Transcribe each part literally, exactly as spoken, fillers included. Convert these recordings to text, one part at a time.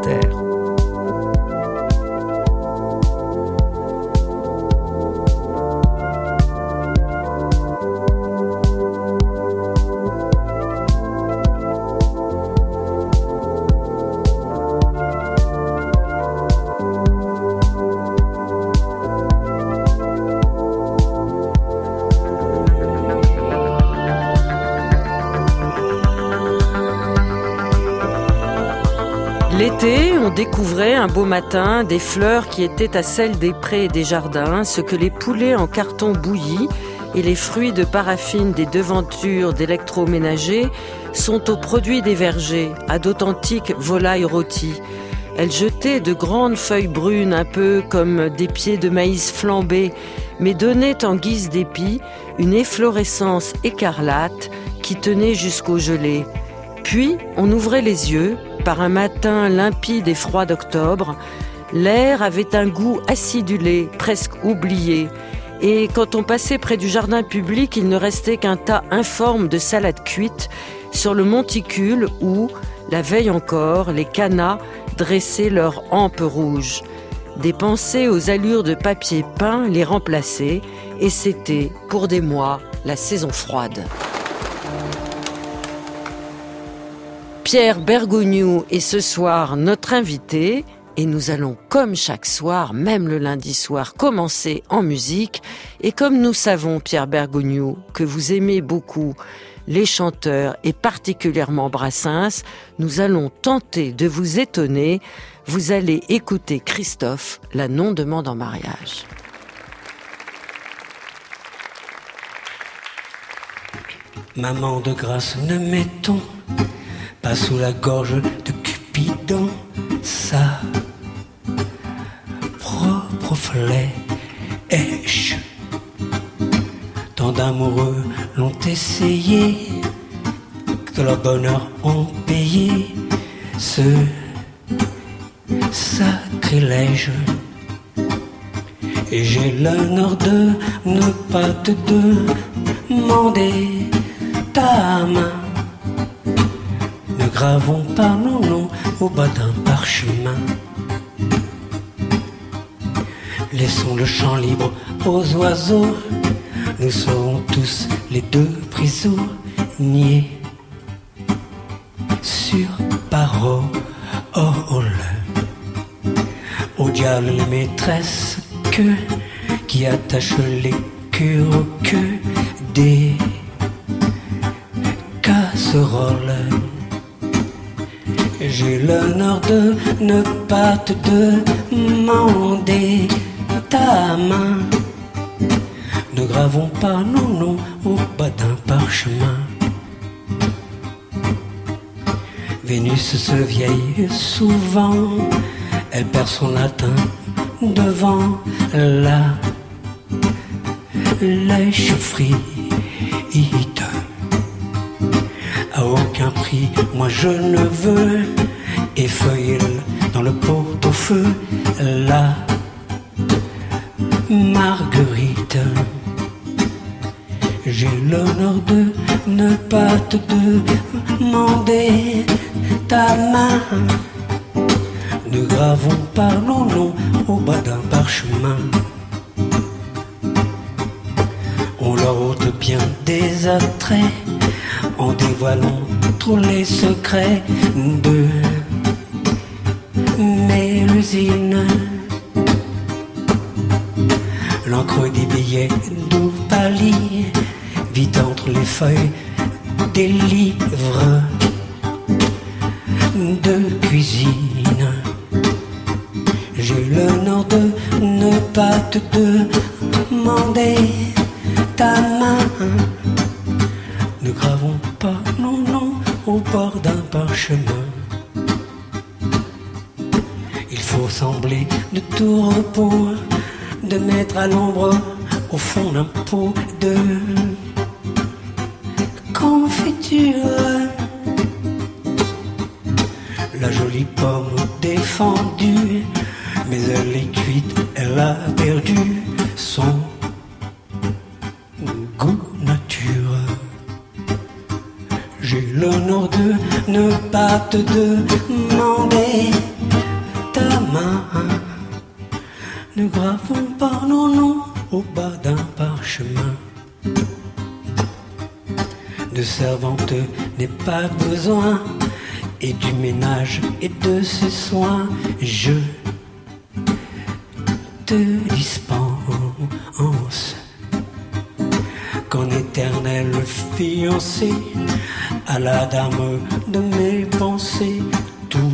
Inter. L'été, on découvrait un beau matin des fleurs qui étaient à celles des prés et des jardins, ce que les poulets en carton bouilli et les fruits de paraffine des devantures d'électroménagers sont aux produits des vergers, à d'authentiques volailles rôties. Elles jetaient de grandes feuilles brunes, un peu comme des pieds de maïs flambés, mais donnaient en guise d'épi une efflorescence écarlate qui tenait jusqu'au gelé. Puis, on ouvrait les yeux. Par un matin limpide et froid d'octobre, l'air avait un goût acidulé, presque oublié. Et quand on passait près du jardin public, il ne restait qu'un tas informe de salades cuites sur le monticule où, la veille encore, les cannas dressaient leurs hampes rouges. Des pensées aux allures de papier peint les remplaçaient, et c'était, pour des mois, la saison froide. Pierre Bergogneau est ce soir notre invité et nous allons, comme chaque soir, même le lundi soir, commencer en musique. Et comme nous savons, Pierre Bergogneau, que vous aimez beaucoup les chanteurs et particulièrement Brassens, nous allons tenter de vous étonner. Vous allez écouter Christophe, La non demande en mariage. Maman de grâce, ne mettons pas sous la gorge de Cupidon sa propre flèche. Tant d'amoureux l'ont essayé, que leur bonheur ont payé ce sacrilège. Et j'ai l'honneur de ne pas te demander ta main. Ne gravons pas nos noms au bas d'un parchemin. Laissons le champ libre aux oiseaux. Nous serons tous les deux prisonniers sur parole. Au diable les maîtresses que qui attachent les queues aux queues des casseroles. J'ai l'honneur de ne pas te demander ta main. Ne gravons pas nos noms au bas d'un parchemin. Vénus se vieille souvent, elle perd son latin devant la lèche frite. À aucun prix, moi je ne veux effeuiller dans le pot-au-feu la marguerite. J'ai l'honneur de ne pas te demander ta main. Ne gravons pas nos noms au bas d'un parchemin. On leur ôte bien des attraits en dévoilant tous les secrets de Mélusine. L'encre des billets d'Oupalie vit entre les feuilles des livres de cuisine. J'ai l'honneur de ne pas te demander ta main. Ne gravons pas nos noms au bord d'un parchemin. Il faut sembler de tout repos, de mettre à l'ombre au fond d'un pot de confiture la jolie pomme défendue, mais elle est cuite, elle a perdu son goût nature. J'ai l'honneur de ne pas te demander main. Nous gravons par nos noms au bas d'un parchemin. De servante n'est pas besoin, et du ménage et de ses soins. Je te dispense qu'en éternel fiancé à la dame de mes pensées. Tout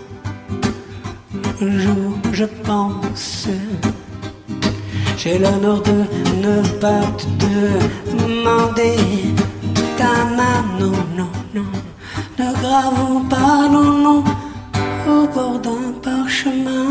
jour je pense, j'ai l'honneur de ne pas te demander ta main. Non, non, non, ne gravons pas nos noms au bord d'un parchemin.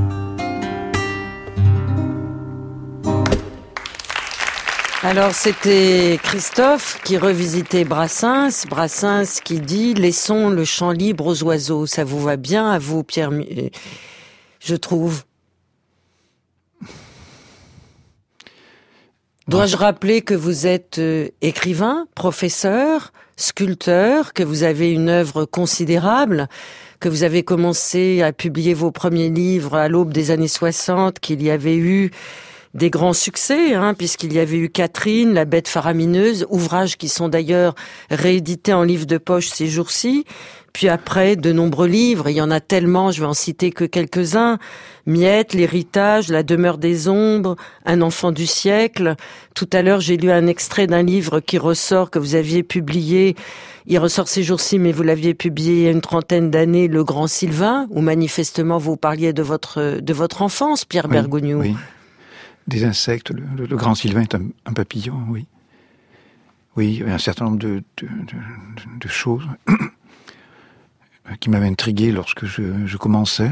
Alors c'était Christophe qui revisitait Brassens, Brassens qui dit « Laissons le champ libre aux oiseaux ». Ça vous va bien à vous, Pierre, je trouve. Dois-je rappeler que vous êtes écrivain, professeur, sculpteur, que vous avez une œuvre considérable, que vous avez commencé à publier vos premiers livres à l'aube des années soixante, qu'il y avait eu des grands succès, hein, puisqu'il y avait eu Catherine, la bête faramineuse, ouvrages qui sont d'ailleurs réédités en livre de poche ces jours-ci. Puis après, de nombreux livres, il y en a tellement, je vais en citer que quelques-uns. Miette, L'héritage, La demeure des ombres, Un enfant du siècle. Tout à l'heure, j'ai lu un extrait d'un livre qui ressort, que vous aviez publié, il ressort ces jours-ci, mais vous l'aviez publié il y a une trentaine d'années, Le Grand Sylvain, où manifestement vous parliez de votre, de votre enfance, Pierre oui, Bergogneau. Oui. Des insectes, le, le, le grand Sylvain est un, un papillon, oui. Oui, il y avait un certain nombre de, de, de, de choses qui m'avaient intrigué lorsque je, je commençais,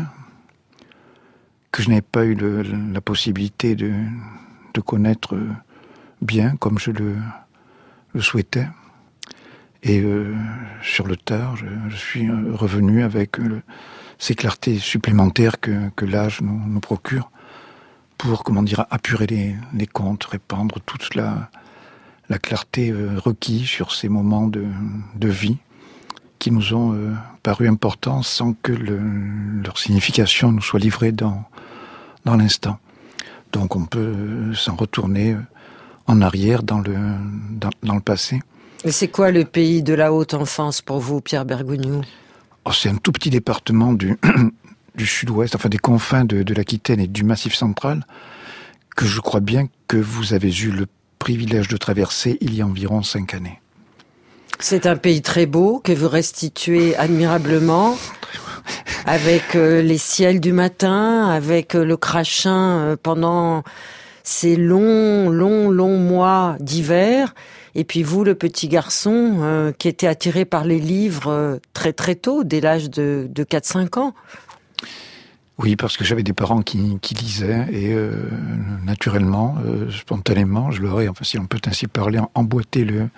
que je n'avais pas eu le, la possibilité de, de connaître bien comme je le, le souhaitais. Et euh, sur le tard, je, je suis revenu avec le, ces clartés supplémentaires que, que l'âge nous, nous procure, pour, comment dire, apurer les, les contes, répandre toute la, la clarté euh, requise sur ces moments de, de vie qui nous ont euh, paru importants sans que le, leur signification nous soit livrée dans, dans l'instant. Donc on peut euh, s'en retourner euh, en arrière dans le, dans, dans le passé. Et c'est quoi le pays de la haute enfance pour vous, Pierre Bergogneau ? Oh, c'est un tout petit département du... du sud-ouest, enfin des confins de, de l'Aquitaine et du Massif central, que je crois bien que vous avez eu le privilège de traverser il y a environ cinq années. C'est un pays très beau, que vous restituez admirablement, avec euh, les ciels du matin, avec euh, le crachin euh, pendant ces longs, longs, longs mois d'hiver. Et puis vous, le petit garçon, euh, qui était attiré par les livres euh, très très tôt, dès l'âge de, de quatre cinq ans. Oui, parce que j'avais des parents qui, qui lisaient et euh, naturellement, euh, spontanément, je leur ai, enfin si on peut ainsi parler, emboîté le,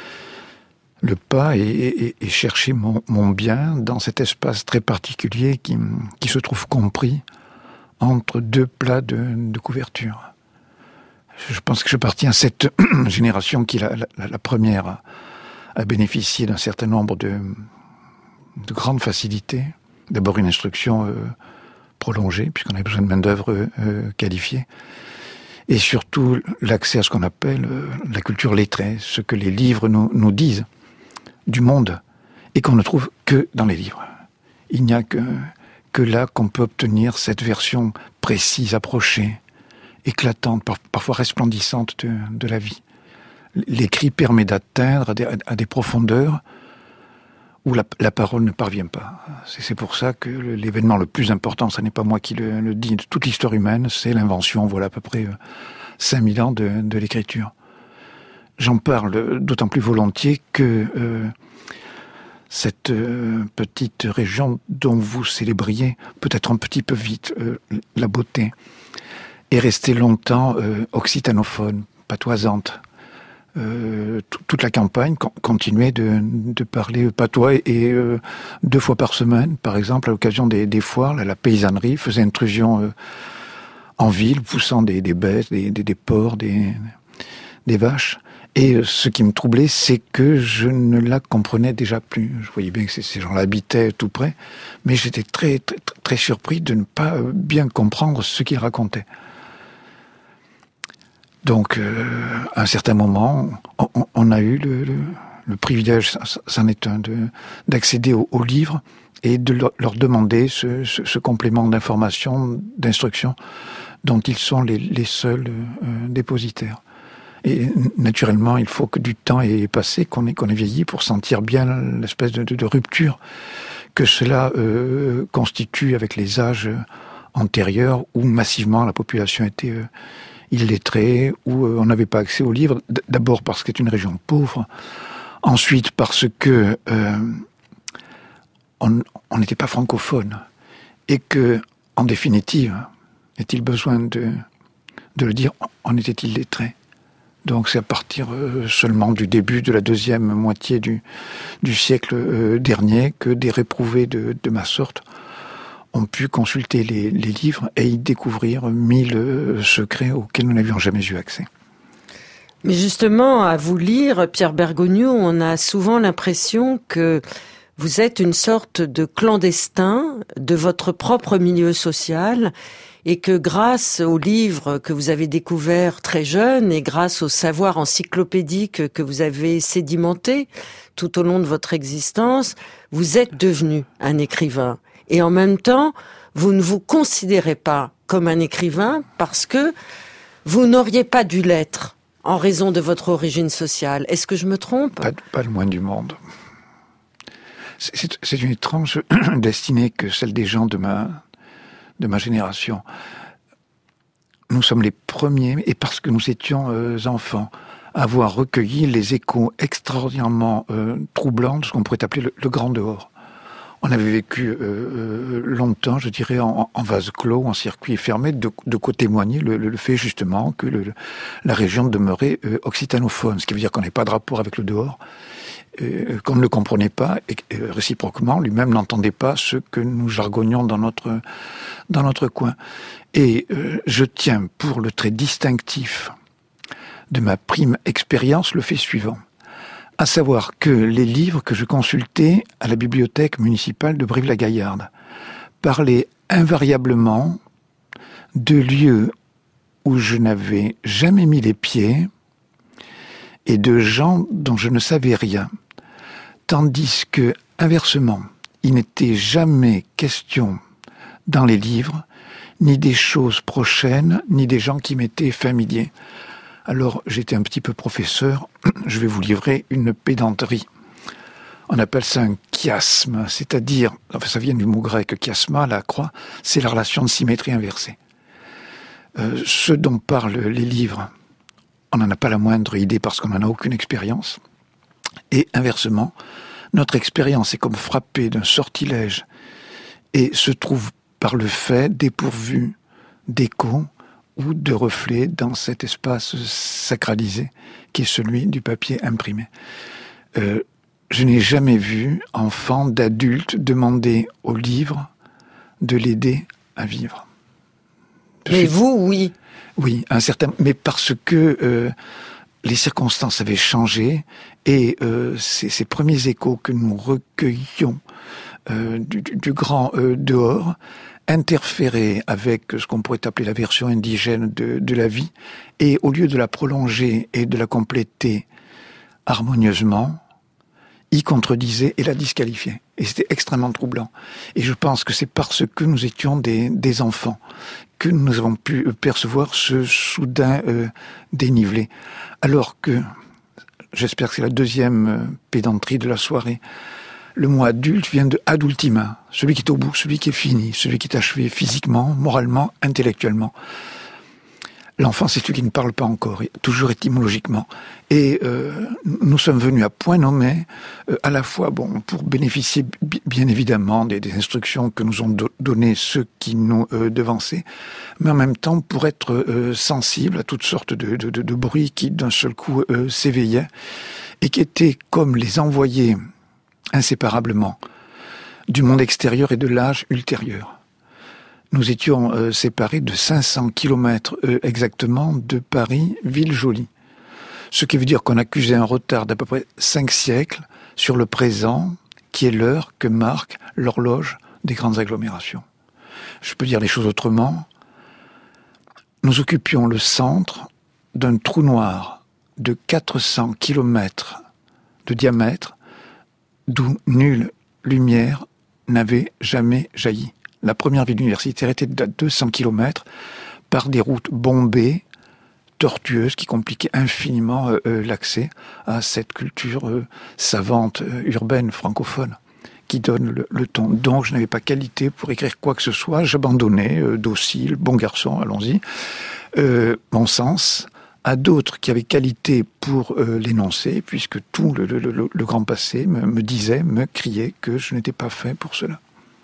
le pas et, et, et chercher mon, mon bien dans cet espace très particulier qui, qui se trouve compris entre deux plats de, de couverture. Je pense que j'appartiens à cette génération qui est la, la, la première à, à bénéficier d'un certain nombre de, de grandes facilités. D'abord une instruction euh, prolongée, puisqu'on avait besoin de main-d'œuvre euh, qualifiée. Et surtout, l'accès à ce qu'on appelle euh, la culture lettrée, ce que les livres nous, nous disent du monde, et qu'on ne trouve que dans les livres. Il n'y a que, que là qu'on peut obtenir cette version précise, approchée, éclatante, par, parfois resplendissante de, de la vie. L'écrit permet d'atteindre à des, à des profondeurs où la, la parole ne parvient pas. C'est, c'est pour ça que l'événement le plus important, ce n'est pas moi qui le, le dis, de toute l'histoire humaine, c'est l'invention, voilà à peu près cinq mille ans de, de l'écriture. J'en parle d'autant plus volontiers que euh, cette euh, petite région dont vous célébriez, peut-être un petit peu vite, euh, la beauté, est restée longtemps euh, occitanophone, patoisante. Euh, t- toute la campagne con- continuait de, de parler patois et, et euh, deux fois par semaine, par exemple, à l'occasion des, des foires, là, la paysannerie faisait intrusion euh, en ville, poussant des, des bêtes, des, des, des porcs, des, des vaches. Et ce qui me troublait, c'est que je ne la comprenais déjà plus. Je voyais bien que ces gens-là habitaient tout près, mais j'étais très, très, très surpris de ne pas bien comprendre ce qu'ils racontaient. Donc, euh, à un certain moment, on, on a eu le, le, le privilège, c'en est un, de, d'accéder aux au livres et de leur, leur demander ce, ce, ce complément d'information, d'instruction, dont ils sont les, les seuls euh, dépositaires. Et naturellement, il faut que du temps ait passé, qu'on ait, qu'on ait vieilli pour sentir bien l'espèce de, de, de rupture que cela euh, constitue avec les âges antérieurs où massivement la population était euh, illettrée, où euh, on n'avait pas accès aux livres. D'abord parce que c'est une région pauvre, ensuite parce que euh, on n'était pas francophone et que, en définitive, est-il besoin de, de le dire, on était illettré. Donc c'est à partir euh, seulement du début de la deuxième moitié du, du siècle euh, dernier que des réprouvés de, de ma sorte ont pu consulter les, les livres et y découvrir mille euh, secrets auxquels nous n'avions jamais eu accès. Mais justement, à vous lire, Pierre Bergogneau, on a souvent l'impression que vous êtes une sorte de clandestin de votre propre milieu social, et que grâce aux livres que vous avez découverts très jeunes et grâce au savoir encyclopédique que vous avez sédimenté tout au long de votre existence, vous êtes devenu un écrivain. Et en même temps, vous ne vous considérez pas comme un écrivain parce que vous n'auriez pas dû l'être en raison de votre origine sociale. Est-ce que je me trompe ? Pas, pas le moins du monde. C'est, c'est une étrange destinée que celle des gens de ma... de ma génération. Nous sommes les premiers, et parce que nous étions euh, enfants, à avoir recueilli les échos extraordinairement euh, troublants de ce qu'on pourrait appeler le, le grand dehors. On avait vécu euh, euh, longtemps, je dirais, en, en vase clos, en circuit fermé, de, de quoi témoigner le, le, le fait justement que le, la région demeurait euh, occitanophone, ce qui veut dire qu'on n'avait pas de rapport avec le dehors, Euh, qu'on ne le comprenait pas et euh, réciproquement, lui-même n'entendait pas ce que nous jargonnions dans notre, dans notre coin. Et euh, je tiens pour le trait distinctif de ma prime expérience le fait suivant, à savoir que les livres que je consultais à la bibliothèque municipale de Brive-la-Gaillarde parlaient invariablement de lieux où je n'avais jamais mis les pieds et de gens dont je ne savais rien. Tandis que, inversement, il n'était jamais question dans les livres, ni des choses prochaines, ni des gens qui m'étaient familiers. Alors, j'étais un petit peu professeur, je vais vous livrer une pédanterie. On appelle ça un chiasme, c'est-à-dire, enfin ça vient du mot grec, chiasma, la croix, c'est la relation de symétrie inversée. Euh, ce dont parlent les livres, on n'en a pas la moindre idée parce qu'on n'en a aucune expérience. Et inversement, notre expérience est comme frappée d'un sortilège et se trouve par le fait dépourvue d'écho ou de reflets dans cet espace sacralisé qui est celui du papier imprimé. Euh, je n'ai jamais vu enfant d'adulte demander au livre de l'aider à vivre. Mais suis... vous, oui. Oui, un certain, mais parce que euh, les circonstances avaient changé et euh, ces, ces premiers échos que nous recueillions euh, du, du, du grand euh, dehors interféraient avec ce qu'on pourrait appeler la version indigène de, de la vie et au lieu de la prolonger et de la compléter harmonieusement, y contredisait et la disqualifiait. Et c'était extrêmement troublant. Et je pense que c'est parce que nous étions des, des enfants que nous avons pu percevoir ce soudain euh, dénivelé. Alors que, j'espère que c'est la deuxième euh, pédanterie de la soirée, le mot adulte vient de adultima, celui qui est au bout, celui qui est fini, celui qui est achevé physiquement, moralement, intellectuellement. L'enfant, c'est celui qui ne parle pas encore, toujours étymologiquement. Et euh, nous sommes venus à point nommé, euh, à la fois bon pour bénéficier b- bien évidemment des, des instructions que nous ont do- données ceux qui nous euh, devançaient, mais en même temps pour être euh, sensibles à toutes sortes de, de, de, de bruits qui d'un seul coup euh, s'éveillaient et qui étaient comme les envoyés inséparablement du monde extérieur et de l'âge ultérieur. Nous étions euh, séparés de cinq cents kilomètres euh, exactement de Paris, ville jolie. Ce qui veut dire qu'on accusait un retard d'à peu près cinq siècles sur le présent, qui est l'heure que marque l'horloge des grandes agglomérations. Je peux dire les choses autrement. Nous occupions le centre d'un trou noir de quatre cents kilomètres de diamètre, d'où nulle lumière n'avait jamais jailli. La première ville universitaire était de deux cents kilomètres par des routes bombées, tortueuses, qui compliquaient infiniment euh, l'accès à cette culture euh, savante, euh, urbaine, francophone, qui donne le, le ton. Donc je n'avais pas qualité pour écrire quoi que ce soit, j'abandonnais, euh, docile, bon garçon, allons-y, euh, mon sens, à d'autres qui avaient qualité pour euh, l'énoncer, puisque tout le, le, le, le grand passé me, me disait, me criait que je n'étais pas fait pour cela.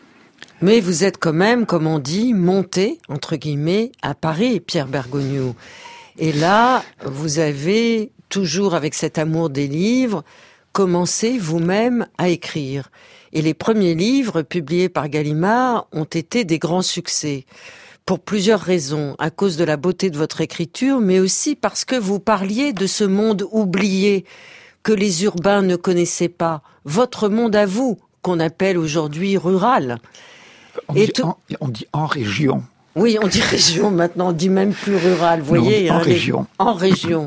Mais vous êtes quand même, comme on dit, monté, entre guillemets, à Paris, Pierre Bergogneau. Et là, vous avez, toujours avec cet amour des livres, commencé vous-même à écrire. Et les premiers livres publiés par Gallimard ont été des grands succès. Pour plusieurs raisons, à cause de la beauté de votre écriture, mais aussi parce que vous parliez de ce monde oublié que les urbains ne connaissaient pas. Votre monde à vous, qu'on appelle aujourd'hui rural. On, Et dit, tout... en, on dit en région. Oui, on dit région maintenant, on dit même plus rural, vous voyez. Non, en hein, région. Les... En région.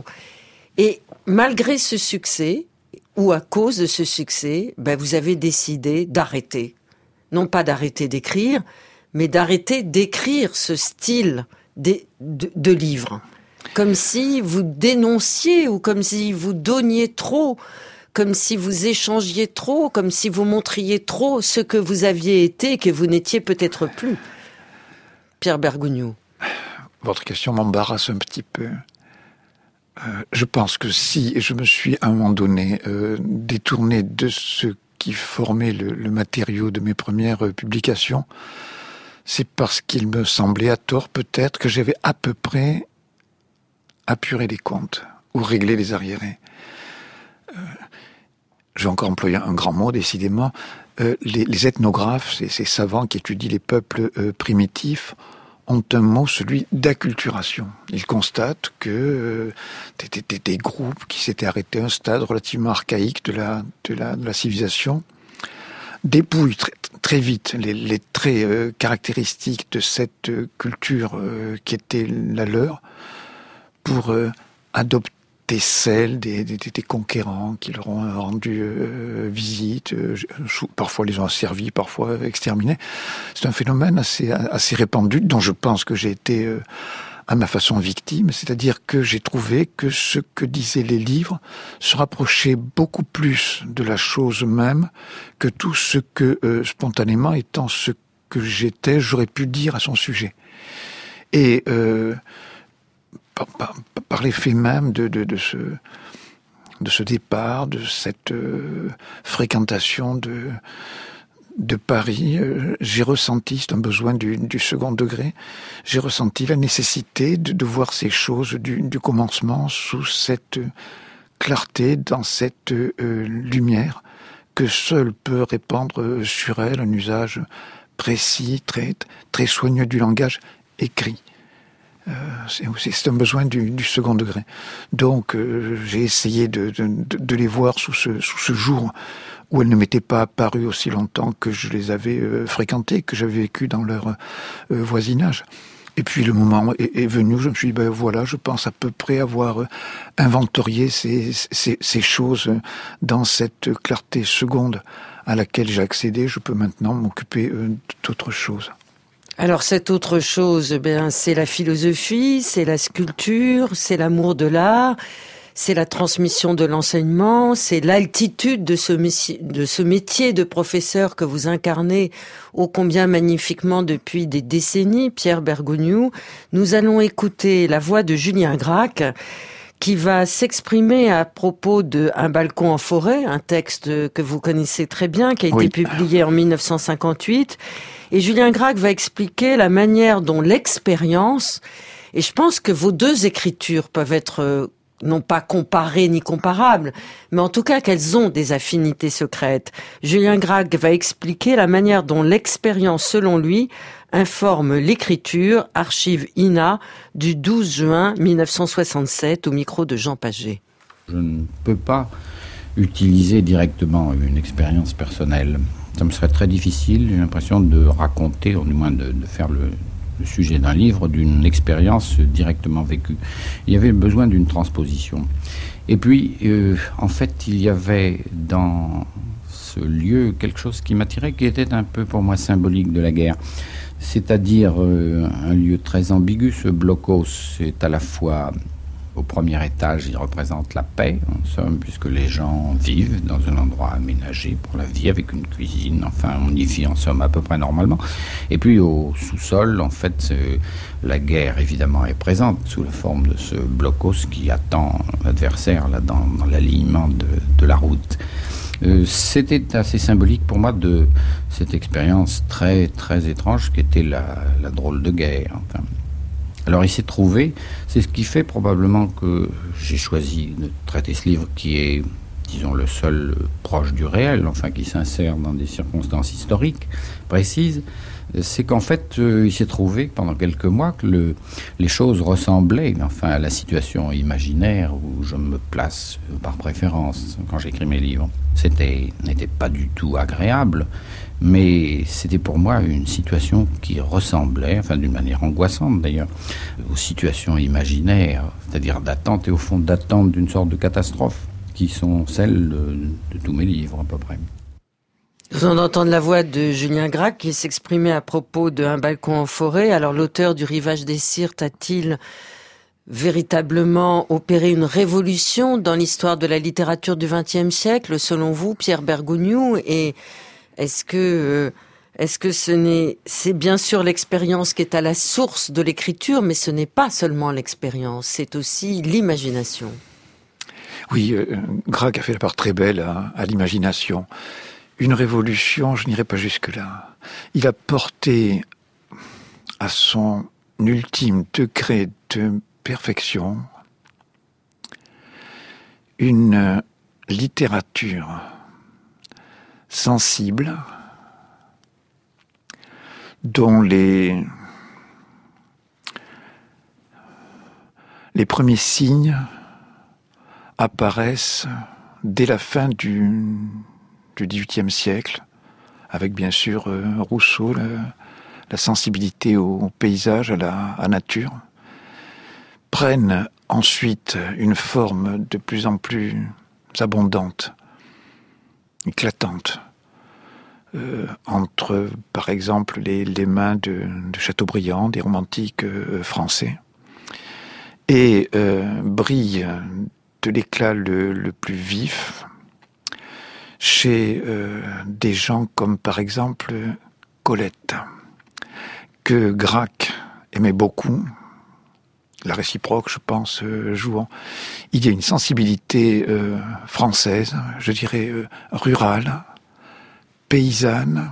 Et malgré ce succès, ou à cause de ce succès, ben vous avez décidé d'arrêter. Non pas d'arrêter d'écrire, mais d'arrêter d'écrire ce style de, de, de livre. Comme si vous dénonciez ou comme si vous donniez trop, comme si vous échangiez trop, comme si vous montriez trop ce que vous aviez été et que vous n'étiez peut-être plus. Pierre Bergogneau. Votre question m'embarrasse un petit peu. Euh, je pense que si je me suis à un moment donné euh, détourné de ce qui formait le, le matériau de mes premières euh, publications, c'est parce qu'il me semblait à tort peut-être que j'avais à peu près apuré les comptes ou réglé les arriérés. Euh, je vais encore employer un grand mot, décidément. Euh, les, les ethnographes, ces, ces savants qui étudient les peuples euh, primitifs, ont un mot, celui d'acculturation. Ils constatent que euh, des, des, des groupes qui s'étaient arrêtés à un stade relativement archaïque de la, de la, de la civilisation dépouillent très, très vite les, les traits euh, caractéristiques de cette euh, culture euh, qui était la leur pour euh, adopter celles des, des, des conquérants qui leur ont rendu euh, visite, euh, parfois les ont asservis, parfois exterminés. C'est un phénomène assez, assez répandu dont je pense que j'ai été euh, à ma façon victime, c'est-à-dire que j'ai trouvé que ce que disaient les livres se rapprochait beaucoup plus de la chose même que tout ce que, euh, spontanément, étant ce que j'étais, j'aurais pu dire à son sujet. Et euh, par, par, par l'effet même de, de, de, ce, de ce départ, de cette euh, fréquentation de, de Paris, euh, j'ai ressenti, c'est un besoin du, du second degré, j'ai ressenti la nécessité de, de voir ces choses du, du commencement sous cette clarté, dans cette euh, lumière que seul peut répandre sur elle un usage précis, très, très soigneux du langage écrit. Euh, c'est, c'est un besoin du, du second degré. Donc euh, j'ai essayé de, de, de les voir sous ce, sous ce jour où elles ne m'étaient pas apparues aussi longtemps que je les avais euh, fréquentées, que j'avais vécu dans leur euh, voisinage. Et puis le moment est, est venu, je me suis dit, ben voilà, je pense à peu près avoir euh, inventorié ces, ces, ces choses dans cette clarté seconde à laquelle j'ai accédé. Je peux maintenant m'occuper euh, d'autre chose. Alors cette autre chose, eh bien, c'est la philosophie, c'est la sculpture, c'est l'amour de l'art, c'est la transmission de l'enseignement, c'est l'altitude de ce métier, de ce métier de professeur que vous incarnez ô combien magnifiquement depuis des décennies, Pierre Bergogneau. Nous allons écouter la voix de Julien Gracq qui va s'exprimer à propos de Un balcon en forêt, un texte que vous connaissez très bien, qui a été oui. publié en mille neuf cent cinquante-huit. Et Julien Gracq va expliquer la manière dont l'expérience, et je pense que vos deux écritures peuvent être non pas comparées ni comparables, mais en tout cas qu'elles ont des affinités secrètes. Julien Gracq va expliquer la manière dont l'expérience, selon lui, informe l'écriture, archive I N A, du douze juin mille neuf cent soixante-sept, au micro de Jean Paget. Je ne peux pas utiliser directement une expérience personnelle. Ça me serait très difficile, j'ai l'impression de raconter, ou du moins de, de faire le, le sujet d'un livre, d'une expérience directement vécue. Il y avait besoin d'une transposition. Et puis, euh, en fait, il y avait dans ce lieu quelque chose qui m'attirait, qui était un peu pour moi symbolique de la guerre. C'est-à-dire euh, un lieu très ambigu, ce blocos, c'est à la fois... Au premier étage, il représente la paix, en somme, puisque les gens vivent dans un endroit aménagé pour la vie, avec une cuisine. Enfin, on y vit, en somme, à peu près normalement. Et puis, au sous-sol, en fait, la guerre, évidemment, est présente sous la forme de ce blocos qui attend l'adversaire, là, dans, dans l'alignement de, de la route. Euh, c'était assez symbolique pour moi de cette expérience très, très étrange qu'était la, la drôle de guerre, enfin. Alors il s'est trouvé, c'est ce qui fait probablement que j'ai choisi de traiter ce livre qui est, disons, le seul proche du réel, enfin qui s'insère dans des circonstances historiques précises, c'est qu'en fait euh, il s'est trouvé pendant quelques mois que le, les choses ressemblaient enfin à la situation imaginaire où je me place par préférence quand j'écris mes livres. C'était n'était pas du tout agréable, mais c'était pour moi une situation qui ressemblait, enfin d'une manière angoissante d'ailleurs, aux situations imaginaires, c'est-à-dire d'attente et au fond d'attente d'une sorte de catastrophe, qui sont celles de, de tous mes livres à peu près. Nous venons d'entendre la voix de Julien Gracq qui s'exprimait à propos de Un balcon en forêt. Alors l'auteur du Rivage des Syrtes a-t-il véritablement opéré une révolution dans l'histoire de la littérature du vingtième siècle, selon vous, Pierre Bergogneau? Et est-ce que, euh, est-ce que ce n'est, c'est bien sûr l'expérience qui est à la source de l'écriture, mais ce n'est pas seulement l'expérience, c'est aussi l'imagination. Oui, euh, Gracq a fait la part très belle à, à l'imagination. Une révolution, je n'irai pas jusque-là. Il a porté à son ultime degré de perfection une littérature sensible dont les, les premiers signes apparaissent dès la fin du, du dix-huitième siècle, avec bien sûr euh, Rousseau, la, la sensibilité au, au paysage, à la, à la nature, prennent ensuite une forme de plus en plus abondante, éclatante, euh, entre, par exemple, les, les mains de, de Chateaubriand, des romantiques euh, français, et euh, brille de l'éclat le, le plus vif chez euh, des gens comme, par exemple, Colette, que Gracq aimait beaucoup, la réciproque, je pense, euh, jouant. Il y a une sensibilité euh, française, je dirais euh, rurale, paysanne,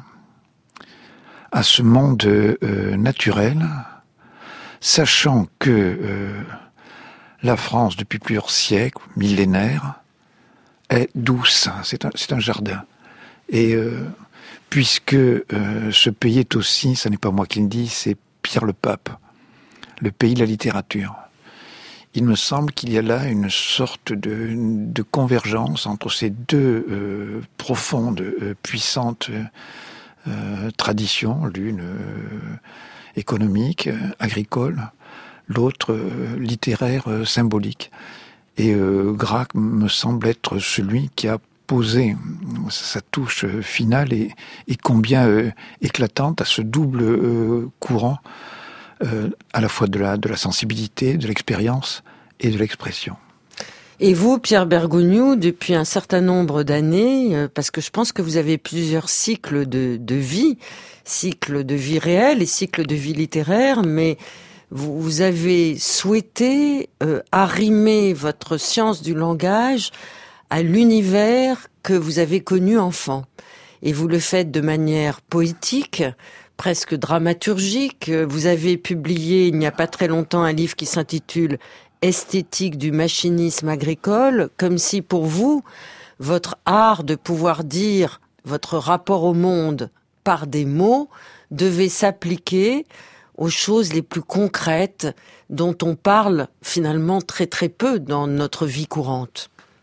à ce monde euh, naturel, sachant que euh, la France, depuis plusieurs siècles, millénaires, est douce, c'est un, c'est un jardin. Et euh, puisque euh, ce pays est aussi, ce n'est pas moi qui le dis, c'est Pierre le Pape, le pays de la littérature. Il me semble qu'il y a là une sorte de, de convergence entre ces deux euh, profondes, euh, puissantes euh, traditions, l'une euh, économique, euh, agricole, l'autre euh, littéraire, euh, symbolique. Et euh, Gracq me semble être celui qui a posé sa touche finale et, et combien euh, éclatante à ce double euh, courant Euh, à la fois de la, de la sensibilité, de l'expérience et de l'expression. Et vous, Pierre Bergogneau, depuis un certain nombre d'années, euh, parce que je pense que vous avez plusieurs cycles de, de vie, cycles de vie réelle et cycles de vie littéraire, mais vous, vous avez souhaité euh, arrimer votre science du langage à l'univers que vous avez connu enfant. Et vous le faites de manière poétique, presque dramaturgique. Vous avez publié il n'y a pas très longtemps un livre qui s'intitule « Esthétique du machinisme agricole », comme si pour vous, votre art de pouvoir dire votre rapport au monde par des mots devait s'appliquer aux choses les plus concrètes dont on parle finalement très très peu dans notre vie courante.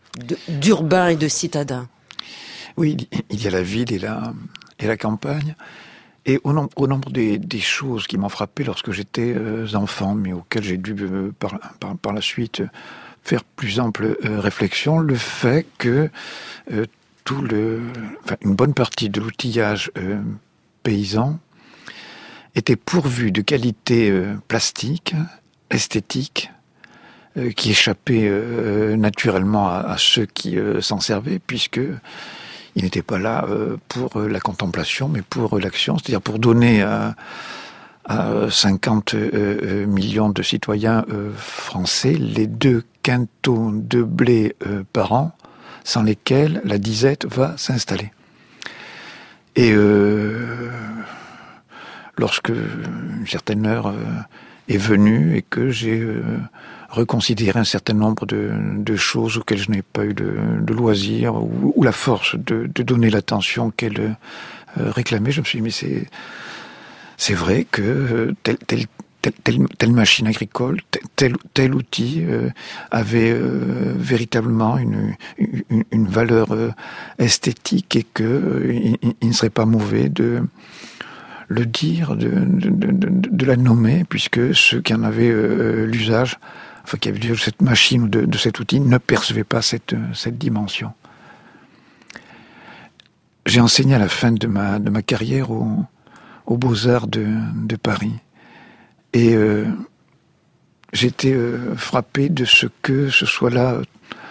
de, d'urbain et de citadin. Oui, il y a la ville et la, et la campagne. Et au nombre, au nombre des, des choses qui m'ont frappé lorsque j'étais euh, enfant, mais auxquelles j'ai dû euh, par, par, par la suite euh, faire plus ample euh, réflexion, le fait que euh, tout le, enfin, une bonne partie de l'outillage euh, paysan était pourvu de qualités euh, plastiques, esthétiques, euh, qui échappaient euh, naturellement à, à ceux qui euh, s'en servaient, puisque il n'était pas là euh, pour euh, la contemplation, mais pour euh, l'action, c'est-à-dire pour donner à, à cinquante euh, millions de citoyens euh, français les deux quintaux de blé euh, par an, sans lesquels la disette va s'installer. Et euh, lorsque une certaine heure euh, est venue et que j'ai euh, reconsidérer un certain nombre de, de choses auxquelles je n'ai pas eu de, de loisir ou, ou la force de, de donner l'attention qu'elle euh, réclamait. Je me suis dit, mais c'est, c'est vrai que telle, telle, telle, telle, telle machine agricole, tel, tel outil euh, avait euh, véritablement une, une, une valeur euh, esthétique et qu'il euh, il ne serait pas mauvais de le dire, de, de, de, de la nommer, puisque ceux qui en avaient euh, l'usage, enfin, qui avait de cette machine ou de, de cet outil, ne percevait pas cette, cette dimension. J'ai enseigné à la fin de ma, de ma carrière au, aux Beaux-Arts de, de Paris. Et euh, j'étais euh, frappé de ce que ce soit là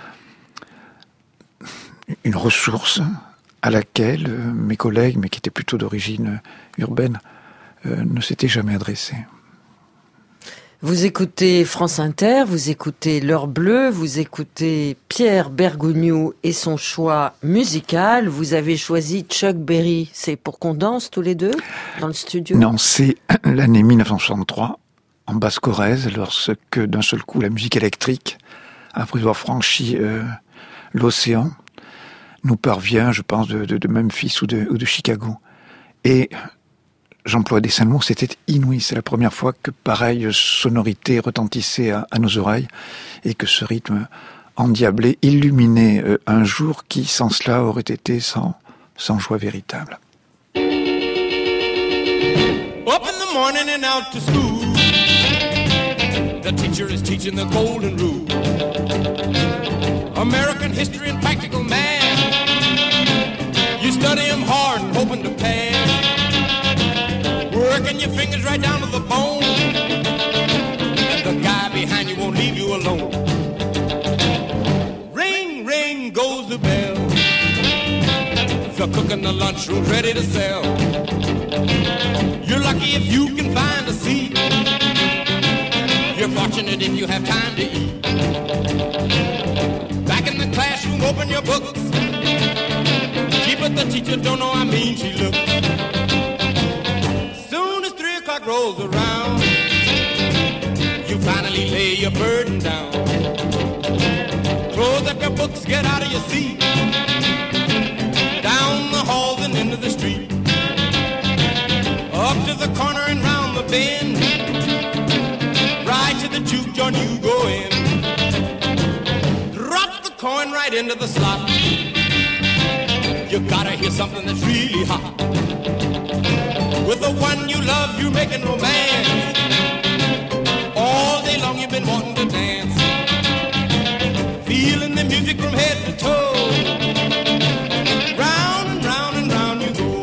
une ressource à laquelle euh, mes collègues, mais qui étaient plutôt d'origine urbaine, euh, ne s'étaient jamais adressés. Vous écoutez France Inter, vous écoutez L'Heure Bleue, vous écoutez Pierre Bergogneau et son choix musical. Vous avez choisi Chuck Berry. C'est pour qu'on danse tous les deux dans le studio? Non, c'est l'année mille neuf cent soixante-trois, en Basse-Corrèze, lorsque d'un seul coup la musique électrique, après avoir franchi euh, l'océan, nous parvient, je pense, de, de, de Memphis ou de, ou de Chicago. Et j'emploie des simples mots, c'était inouï. C'est la première fois que pareille sonorité retentissait à, à nos oreilles et que ce rythme endiablé illuminait euh, un jour qui, sans cela, aurait été sans, sans joie véritable. Up in the morning and out to school. The teacher is teaching the golden rule. American history and practical math. You study them hard and hoping to pass. Working your fingers right down to the bone. And the guy behind you won't leave you alone. Ring, ring goes the bell. The cook in the lunchroom's ready to sell. You're lucky if you can find a seat. You're fortunate if you have time to eat. Back in the classroom, open your books. Gee, but the teacher don't know how mean she looks. Soon as three o'clock rolls around, you finally lay your burden down. Close up your books, get out of your seat. Down the halls and into the street. Up to the corner and round the bend. Right to the juke joint you go in. Drop the coin right into the slot. You gotta hear something that's really hot. With the one you love, you're making romance. All day long you've been wanting to dance. Feeling the music from head to toe. Round and round and round you go.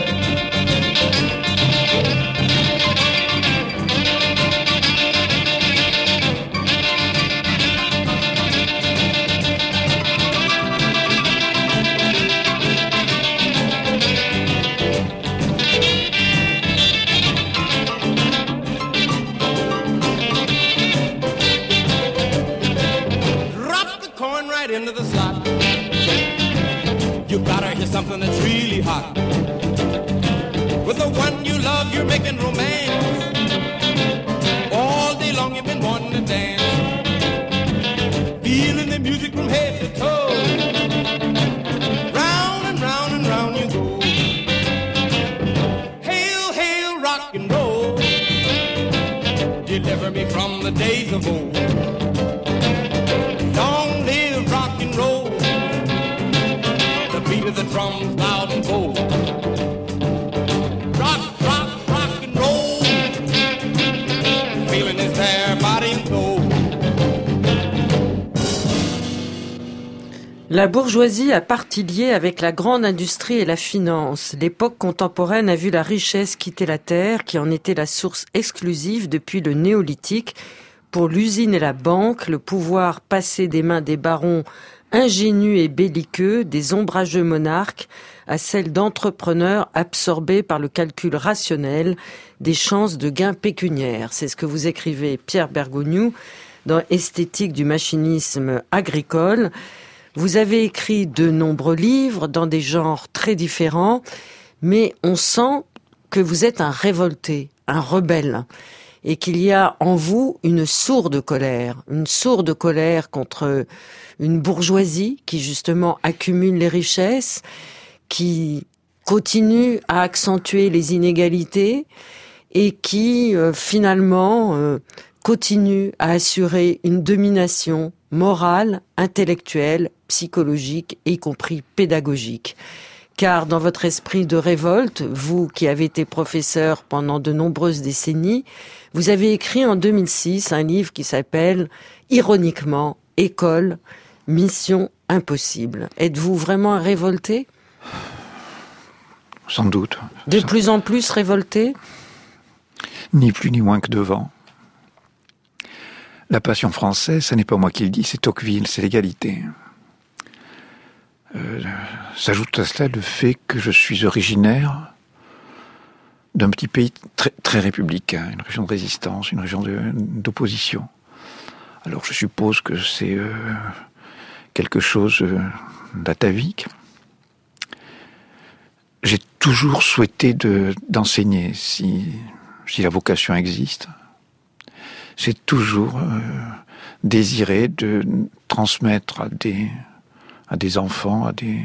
Into the slot. You gotta hear something that's really hot. With the one you love, you're making romance. All day long you've been wanting to dance. Feeling the music from head to toe. Round and round and round you go. Hail, hail, rock and roll. Deliver me from the days of old. Long live rock and roll. the drums loud and bold. Rock, rock, rock and roll. Feeling is there, body know. La bourgeoisie a partie liée avec la grande industrie et la finance. L'époque contemporaine a vu la richesse quitter la terre, qui en était la source exclusive depuis le néolithique. Pour l'usine et la banque, le pouvoir passait des mains des barons ingénus et belliqueux, des ombrageux monarques, à celles d'entrepreneurs absorbés par le calcul rationnel des chances de gains pécuniaires. C'est ce que vous écrivez, Pierre Bergogneau, dans Esthétique du machinisme agricole. Vous avez écrit de nombreux livres dans des genres très différents, mais on sent que vous êtes un révolté, un rebelle, et qu'il y a en vous une sourde colère, une sourde colère contre une bourgeoisie qui justement accumule les richesses, qui continue à accentuer les inégalités et qui euh, finalement euh, continue à assurer une domination morale, intellectuelle, psychologique, y compris pédagogique. Car dans votre esprit de révolte, vous qui avez été professeur pendant de nombreuses décennies, vous avez écrit en deux mille six un livre qui s'appelle, ironiquement, École, mission impossible. Êtes-vous vraiment révolté ? Sans doute. De Sans... plus en plus révolté ? Ni plus ni moins que devant. La passion française, ce n'est pas moi qui le dis, c'est Tocqueville, c'est l'égalité. Euh, s'ajoute à cela le fait que je suis originaire d'un petit pays très, très républicain, une région de résistance, une région de, d'opposition. Alors je suppose que c'est euh, quelque chose euh, d'atavique. J'ai toujours souhaité de, d'enseigner, si, si la vocation existe. J'ai toujours euh, désiré de transmettre à des, à des enfants, à des,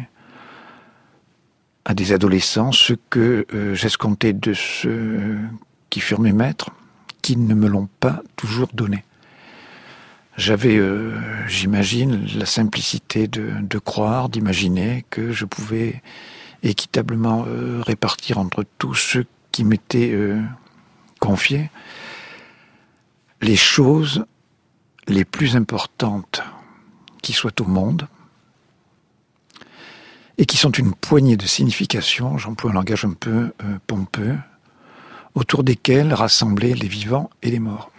à des adolescents, ce que euh, j'escomptais de ceux qui furent mes maîtres, qui ne me l'ont pas toujours donné. J'avais, euh, j'imagine, la simplicité de, de croire, d'imaginer que je pouvais équitablement euh, répartir entre tous ceux qui m'étaient euh, confiés les choses les plus importantes qui soient au monde et qui sont une poignée de significations, j'emploie un langage un peu euh, pompeux, autour desquelles rassembler les vivants et les morts.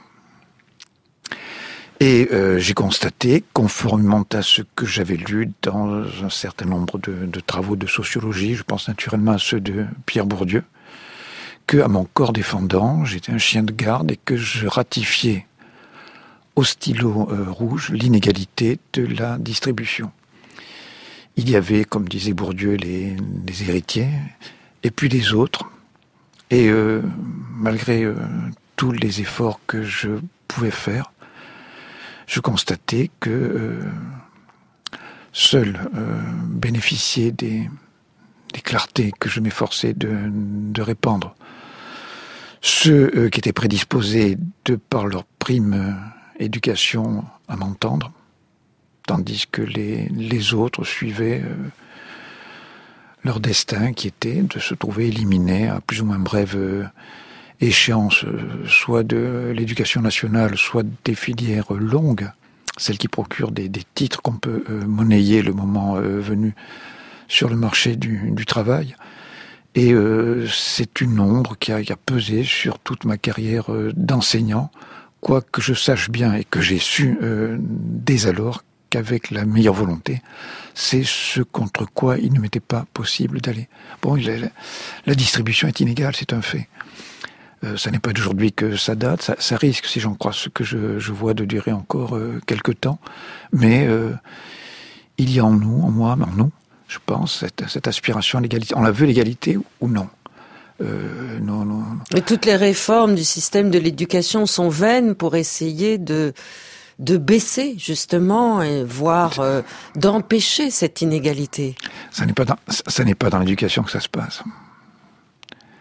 Et euh, j'ai constaté, conformément à ce que j'avais lu dans un certain nombre de, de travaux de sociologie, je pense naturellement à ceux de Pierre Bourdieu, que à mon corps défendant, j'étais un chien de garde et que je ratifiais au stylo euh, rouge l'inégalité de la distribution. Il y avait, comme disait Bourdieu, les, les héritiers, et puis les autres. Et euh, malgré euh, tous les efforts que je pouvais faire, je constatais que euh, seuls euh, bénéficiaient des, des clartés que je m'efforçais de, de répandre. Ceux euh, qui étaient prédisposés, de par leur prime euh, éducation, à m'entendre, tandis que les, les autres suivaient euh, leur destin, qui était de se trouver éliminés à plus ou moins brève euh, échéance, euh, soit de l'éducation nationale, soit des filières longues, celles qui procurent des, des titres qu'on peut euh, monnayer le moment euh, venu sur le marché du, du travail. Et euh, c'est une ombre qui a, qui a pesé sur toute ma carrière euh, d'enseignant, quoique je sache bien et que j'ai su euh, dès alors qu'avec la meilleure volonté, c'est ce contre quoi il ne m'était pas possible d'aller. Bon, la, la, la distribution est inégale, c'est un fait. Euh, ça n'est pas d'aujourd'hui que ça date, ça, ça risque, si j'en crois ce que je, je vois, de durer encore euh, quelque temps. Mais euh, il y a en nous, en moi, en nous, je pense, cette, cette aspiration à l'égalité. On la veut, l'égalité, ou non? Euh, non, non. Et toutes les réformes du système de l'éducation sont vaines pour essayer de de baisser justement et voire euh, d'empêcher cette inégalité. Ça n'est pas dans, ça n'est pas dans l'éducation que ça se passe.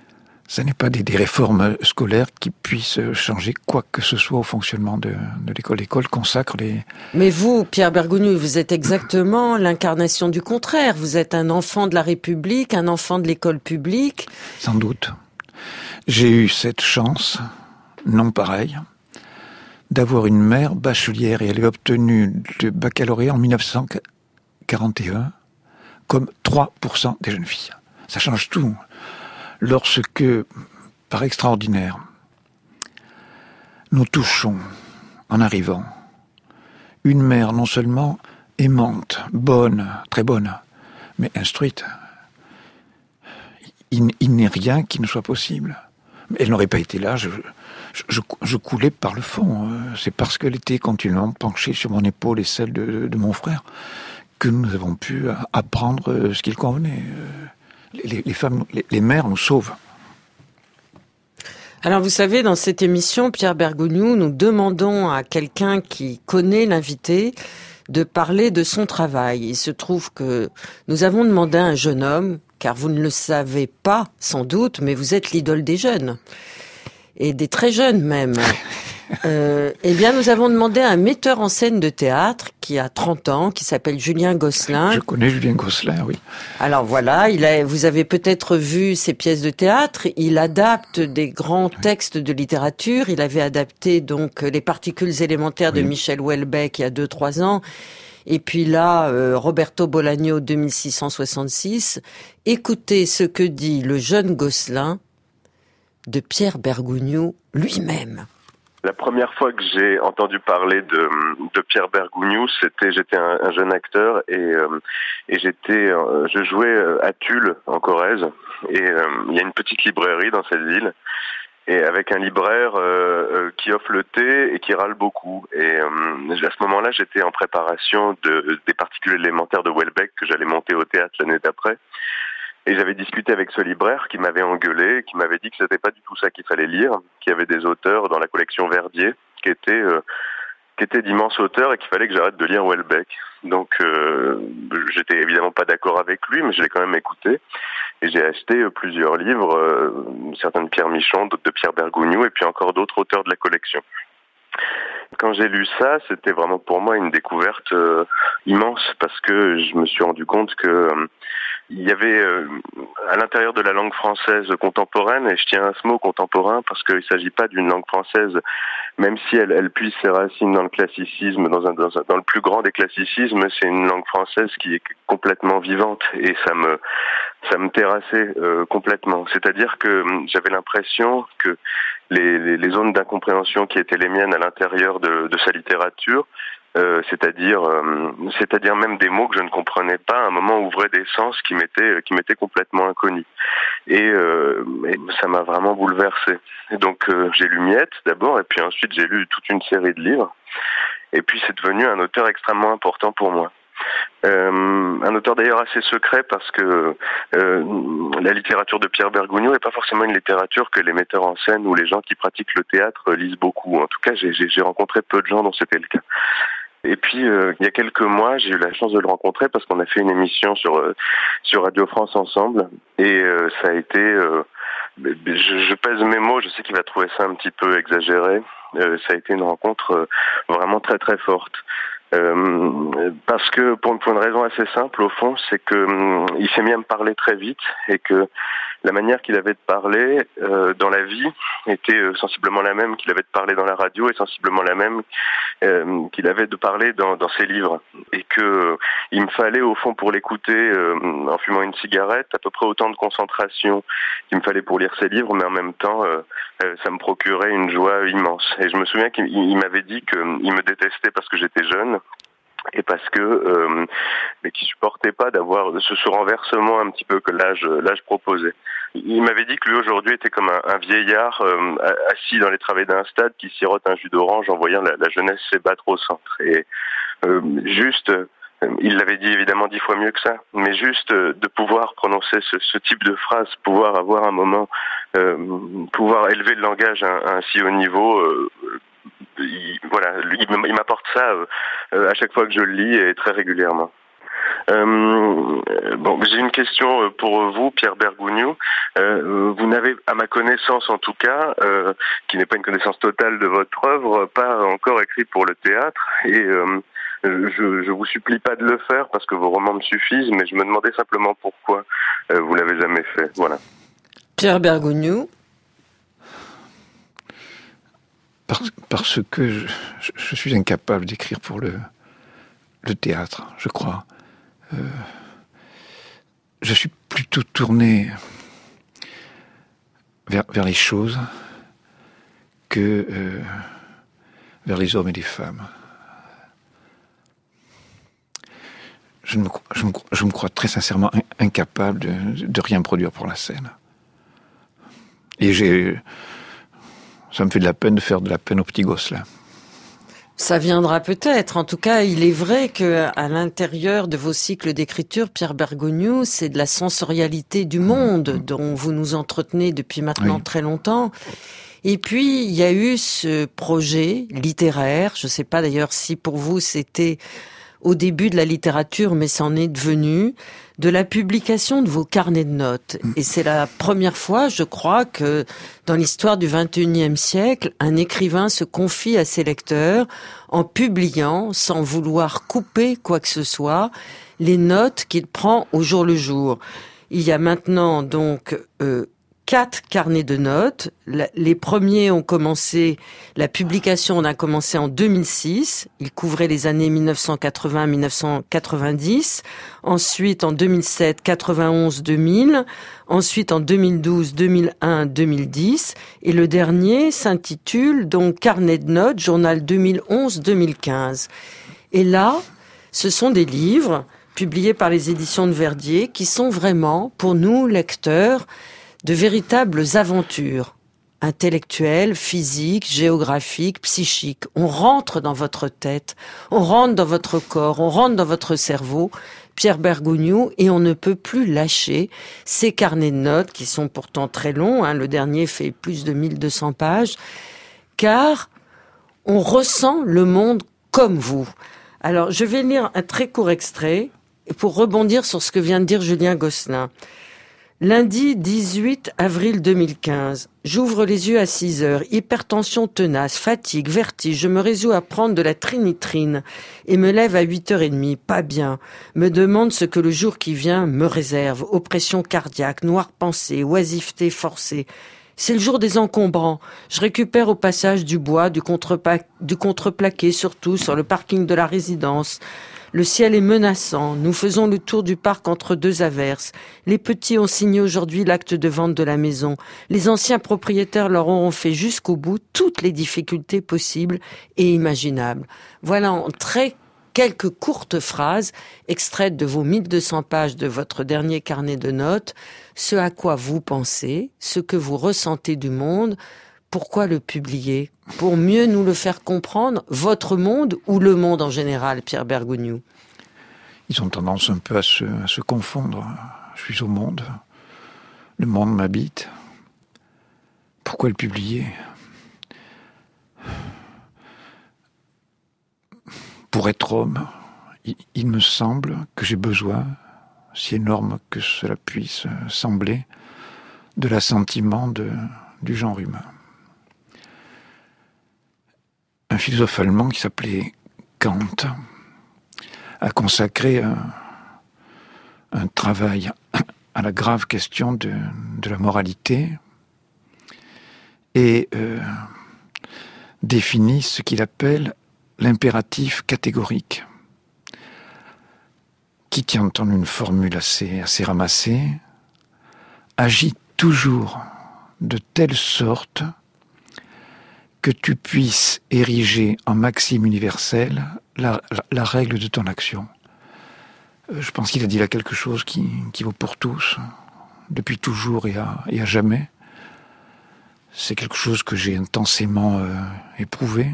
Ce n'est pas des, des réformes scolaires qui puissent changer quoi que ce soit au fonctionnement de, de l'école. L'école consacre les... Mais vous, Pierre Bergogneau, vous êtes exactement l'incarnation du contraire. Vous êtes un enfant de la République, un enfant de l'école publique. Sans doute. J'ai eu cette chance, non pareille, d'avoir une mère bachelière, et elle a obtenu le baccalauréat en dix-neuf cent quarante et un, comme trois pour cent des jeunes filles. Ça change tout. Lorsque, par extraordinaire, nous touchons, en arrivant, une mère non seulement aimante, bonne, très bonne, mais instruite, il, il n'est rien qui ne soit possible. Elle n'aurait pas été là, je, je, je coulais par le fond. C'est parce qu'elle était continuellement penchée sur mon épaule et celle de, de mon frère que nous avons pu apprendre ce qu'il convenait. Les, les femmes, les, les mères nous sauvent. Alors vous savez, dans cette émission, Pierre Bergogneau, nous demandons à quelqu'un qui connaît l'invité de parler de son travail. Il se trouve que nous avons demandé à un jeune homme, car vous ne le savez pas sans doute, mais vous êtes l'idole des jeunes, et des très jeunes même. Euh, eh bien, nous avons demandé à un metteur en scène de théâtre qui a trente ans, qui s'appelle Julien Gosselin. Je connais Julien Gosselin, oui. Alors voilà, il a, vous avez peut-être vu ses pièces de théâtre. Il adapte des grands textes de littérature. Il avait adapté donc Les particules élémentaires oui. de Michel Houellebecq il y a deux trois ans. Et puis là, euh, Roberto Bolaño, deux mille six cent soixante-six. Écoutez ce que dit le jeune Gosselin de Pierre Bergogneau lui-même. La première fois que j'ai entendu parler de, de Pierre Bergogneau, c'était j'étais un, un jeune acteur et, euh, et j'étais euh, je jouais à Tulle en Corrèze et euh, il y a une petite librairie dans cette ville et avec un libraire euh, euh, qui offre le thé et qui râle beaucoup. Et euh, à ce moment-là, j'étais en préparation de, des particules élémentaires de Houellebecq que j'allais monter au théâtre l'année d'après. Et j'avais discuté avec ce libraire qui m'avait engueulé, qui m'avait dit que c'était pas du tout ça qu'il fallait lire, qu'il y avait des auteurs dans la collection Verdier qui étaient euh, qui étaient d'immenses auteurs et qu'il fallait que j'arrête de lire Houellebecq. Donc euh, j'étais évidemment pas d'accord avec lui, mais je l'ai quand même écouté. Et j'ai acheté euh, plusieurs livres, euh, certains de Pierre Michon, d'autres de Pierre Bergogneau, et puis encore d'autres auteurs de la collection. Quand j'ai lu ça, c'était vraiment pour moi une découverte euh, immense parce que je me suis rendu compte que euh, il y avait euh, à l'intérieur de la langue française contemporaine, et je tiens à ce mot contemporain parce qu'il ne s'agit pas d'une langue française, même si elle, elle puise ses racines dans le classicisme, dans, un, dans, un, dans le plus grand des classicismes, c'est une langue française qui est complètement vivante et ça me ça me terrassait euh, complètement. C'est-à-dire que j'avais l'impression que les, les, les zones d'incompréhension qui étaient les miennes à l'intérieur de, de sa littérature, Euh, c'est-à-dire, euh, c'est-à-dire même des mots que je ne comprenais pas, à un moment ouvraient des sens qui m'étaient, qui m'étaient complètement inconnus. Et, euh, et ça m'a vraiment bouleversé. Et donc euh, j'ai lu Miette d'abord, et puis ensuite j'ai lu toute une série de livres. Et puis c'est devenu un auteur extrêmement important pour moi. Euh, un auteur d'ailleurs assez secret parce que euh, la littérature de Pierre Bergogneau n'est pas forcément une littérature que les metteurs en scène ou les gens qui pratiquent le théâtre lisent beaucoup. En tout cas, j'ai, j'ai, j'ai rencontré peu de gens dont c'était le cas. Et puis, euh, il y a quelques mois, j'ai eu la chance de le rencontrer parce qu'on a fait une émission sur euh, sur Radio France ensemble. Et euh, ça a été... Euh, je, je pèse mes mots, je sais qu'il va trouver ça un petit peu exagéré. Euh, ça a été une rencontre euh, vraiment très très forte. Euh, parce que pour, pour une raison assez simple au fond, c'est que euh, il s'est mis à me parler très vite et que la manière qu'il avait de parler euh, dans la vie était euh, sensiblement la même qu'il avait de parler dans la radio et sensiblement la même euh, qu'il avait de parler dans, dans ses livres. Et que euh, il me fallait au fond pour l'écouter euh, en fumant une cigarette à peu près autant de concentration qu'il me fallait pour lire ses livres, mais en même temps euh, euh, ça me procurait une joie immense. Et je me souviens qu'il il m'avait dit qu'il me détestait parce que j'étais jeune. Et parce que euh, mais qui supportait pas d'avoir ce, ce renversement un petit peu que l'âge l'âge proposait. Il m'avait dit que lui aujourd'hui était comme un, un vieillard euh, assis dans les travées d'un stade qui sirote un jus d'orange en voyant la, la jeunesse s'ébattre au centre. Et euh, juste, euh, il l'avait dit évidemment dix fois mieux que ça, mais juste euh, de pouvoir prononcer ce, ce type de phrase, pouvoir avoir un moment, euh, pouvoir élever le langage à, à un si haut niveau. Euh, Il, voilà, il m'apporte ça euh, à chaque fois que je le lis et très régulièrement. Euh, bon, j'ai une question pour vous, Pierre Bergougnoux. Euh, vous n'avez, à ma connaissance en tout cas, euh, qui n'est pas une connaissance totale de votre œuvre, pas encore écrit pour le théâtre. Et euh, je, je vous supplie pas de le faire parce que vos romans me suffisent, mais je me demandais simplement pourquoi euh, vous l'avez jamais fait. Voilà. Pierre Bergougnoux. Parce, parce que je, je suis incapable d'écrire pour le, le théâtre, je crois. Euh, je suis plutôt tourné vers, vers les choses que euh, vers les hommes et les femmes. Je me, je me, je me crois très sincèrement incapable de, de rien produire pour la scène. Et j'ai... Ça me fait de la peine de faire de la peine aux petits gosses, là. Ça viendra peut-être. En tout cas, il est vrai que à l'intérieur de vos cycles d'écriture, Pierre Bergougnoux, c'est de la sensorialité du monde mmh. dont vous nous entretenez depuis maintenant oui. très longtemps. Et puis, il y a eu ce projet littéraire. Je ne sais pas d'ailleurs si pour vous c'était au début de la littérature, mais c'en est devenu, de la publication de vos carnets de notes. Et c'est la première fois, je crois, que dans l'histoire du vingt et unième siècle, un écrivain se confie à ses lecteurs en publiant, sans vouloir couper quoi que ce soit, les notes qu'il prend au jour le jour. Il y a maintenant donc euh, quatre carnets de notes. Les premiers ont commencé, la publication en a commencé en deux mille six. Il couvrait les années mille neuf cent quatre-vingts à mille neuf cent quatre-vingt-dix. Ensuite, en deux mille sept, quatre-vingt-onze, deux mille. Ensuite, en deux mille douze, deux mille un, deux mille dix. Et le dernier s'intitule donc Carnet de notes, journal deux mille onze deux mille quinze. Et là, ce sont des livres publiés par les éditions de Verdier qui sont vraiment, pour nous, lecteurs, de véritables aventures intellectuelles, physiques, géographiques, psychiques. On rentre dans votre tête, on rentre dans votre corps, on rentre dans votre cerveau, Pierre Bergougnoux, et on ne peut plus lâcher ces carnets de notes qui sont pourtant très longs, hein, le dernier fait plus de mille deux cents pages, car on ressent le monde comme vous. Alors, je vais lire un très court extrait pour rebondir sur ce que vient de dire Julien Gosselin. Lundi dix-huit avril deux mille quinze. J'ouvre les yeux à six heures. Hypertension tenace, fatigue, vertige. Je me résous à prendre de la trinitrine et me lève à huit heures trente. Pas bien. Me demande ce que le jour qui vient me réserve. Oppression cardiaque, noire pensée, oisiveté forcée. C'est le jour des encombrants. Je récupère au passage du bois, du, contrepa- du contreplaqué, surtout sur le parking de la résidence. Le ciel est menaçant. Nous faisons le tour du parc entre deux averses. Les petits ont signé aujourd'hui l'acte de vente de la maison. Les anciens propriétaires leur auront fait jusqu'au bout toutes les difficultés possibles et imaginables. Voilà en très quelques courtes phrases extraites de vos mille deux cents pages de votre dernier carnet de notes, ce à quoi vous pensez, ce que vous ressentez du monde. Pourquoi le publier ? Pour mieux nous le faire comprendre, votre monde ou le monde en général, Pierre Bergougnoux ? Ils ont tendance un peu à se, à se confondre. Je suis au monde. Le monde m'habite. Pourquoi le publier ? Pour être homme, il, il me semble que j'ai besoin, si énorme que cela puisse sembler, de l'assentiment de, du genre humain. Un philosophe allemand qui s'appelait Kant a consacré un, un travail à la grave question de, de la moralité et euh, définit ce qu'il appelle l'impératif catégorique, qui tient en une formule assez, assez ramassée, agit toujours de telle sorte que tu puisses ériger en maxime universelle la, la, la règle de ton action. Euh, je pense qu'il a dit là quelque chose qui, qui vaut pour tous, depuis toujours et à, et à jamais. C'est quelque chose que j'ai intensément euh, éprouvé.